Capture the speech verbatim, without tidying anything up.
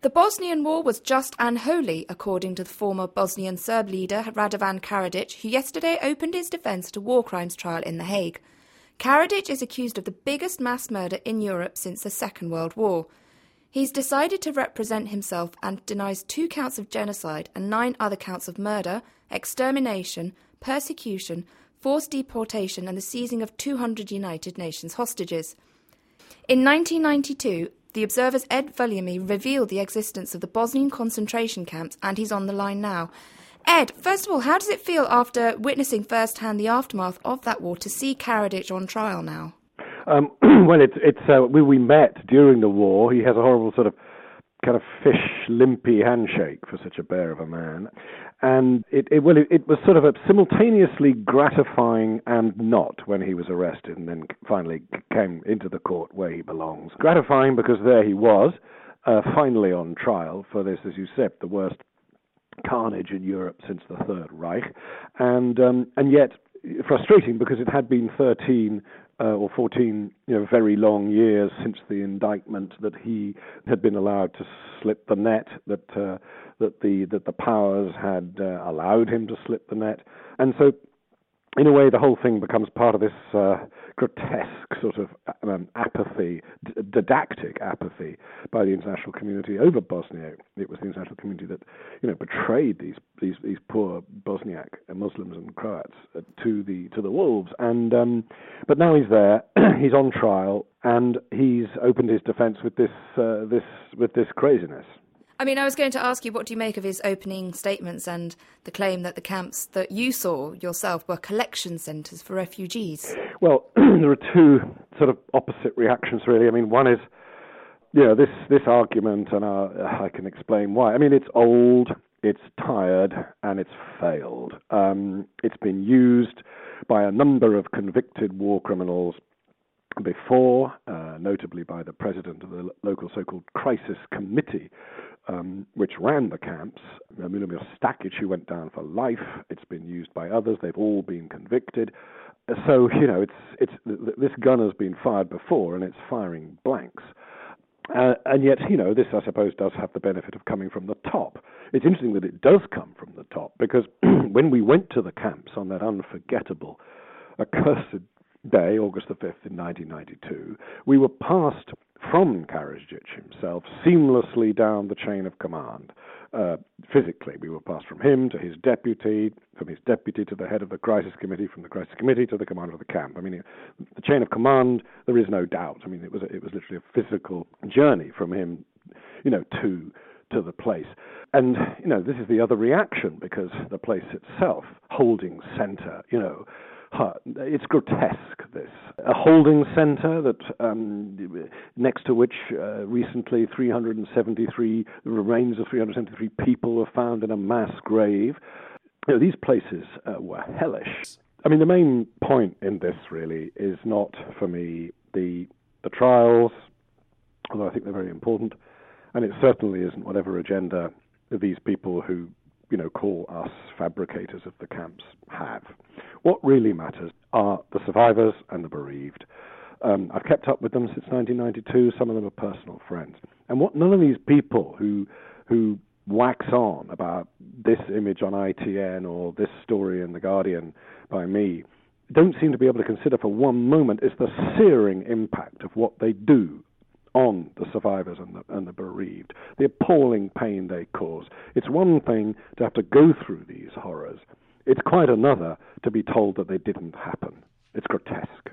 The Bosnian War was just and holy, according to the former Bosnian Serb leader Radovan Karadzic, who yesterday opened his defence at a war crimes trial in The Hague. Karadzic is accused of the biggest mass murder in Europe since the Second World War. He's decided to represent himself and denies two counts of genocide and nine other counts of murder, extermination, persecution, forced deportation and the seizing of two hundred United Nations hostages. In nineteen ninety-two, the Observer's Ed Vullumi revealed the existence of the Bosnian concentration camps, and he's on the line now. Ed, first of all, how does it feel after witnessing firsthand the aftermath of that war to see Karadzic on trial now? Um, well, it's it's uh, we, we met during the war. He has a horrible sort of kind of fish limpy handshake for such a bear of a man, and it, it well it, it was sort of a simultaneously gratifying and not when he was arrested and then finally came into the court where he belongs. Gratifying because there he was, uh, finally on trial for this, as you said, the worst carnage in Europe since the Third Reich, and um, and yet frustrating because it had been thirteen uh, or fourteen, you know, very long years since the indictment that he had been allowed to slip the net, that uh, that the that the powers had uh, allowed him to slip the net, and so in a way the whole thing becomes part of this uh, grotesque sort of um, apathy, d- didactic apathy by the international community over Bosnia. It was the international community that, you know, betrayed these these, these poor Bosniak Muslims and Croats uh, to the to the wolves. And um, but now he's there, he's on trial, and he's opened his defence with this uh, this with this craziness. I mean, I was going to ask you, what do you make of his opening statements and the claim that the camps that you saw yourself were collection centres for refugees? Well, there are two sort of opposite reactions, really. I mean, one is, you know, this, this argument, and uh, I can explain why. I mean, it's old, it's tired, and it's failed. Um, it's been used by a number of convicted war criminals before, uh, notably by the president of the local so-called crisis committee, um, which ran the camps, Milomir Stakic, who went down for life. It's been used by others. They've all been convicted. So, you know, it's it's this gun has been fired before, and it's firing blanks. Uh, and yet, you know, this, I suppose, does have the benefit of coming from the top. It's interesting that it does come from the top, because when we went to the camps on that unforgettable, accursed day, August the fifth in nineteen ninety-two, we were passed from Karadzic himself seamlessly down the chain of command. Uh, physically, we were passed from him to his deputy, from his deputy to the head of the crisis committee, from the crisis committee to the commander of the camp. I mean, the chain of command, there is no doubt. I mean, it was a, it was literally a physical journey from him, you know, to to the place. And, you know, this is the other reaction, because the place itself, holding center, you know, it's grotesque, this. A holding center that, um, next to which uh, recently three hundred seventy-three, the remains of three hundred seventy-three people were found in a mass grave. You know, these places uh, were hellish. I mean, the main point in this really is not, for me, the the trials, although I think they're very important, and it certainly isn't whatever agenda these people who, you know, call us fabricators of the camps have. What really matters are the survivors and the bereaved. Um, I've kept up with them since nineteen ninety-two. Some of them are personal friends. And what none of these people who who wax on about this image on I T N or this story in The Guardian by me don't seem to be able to consider for one moment is the searing impact of what they do on the survivors and the, and the bereaved, the appalling pain they cause. It's one thing to have to go through these horrors. It's quite another to be told that they didn't happen. It's grotesque.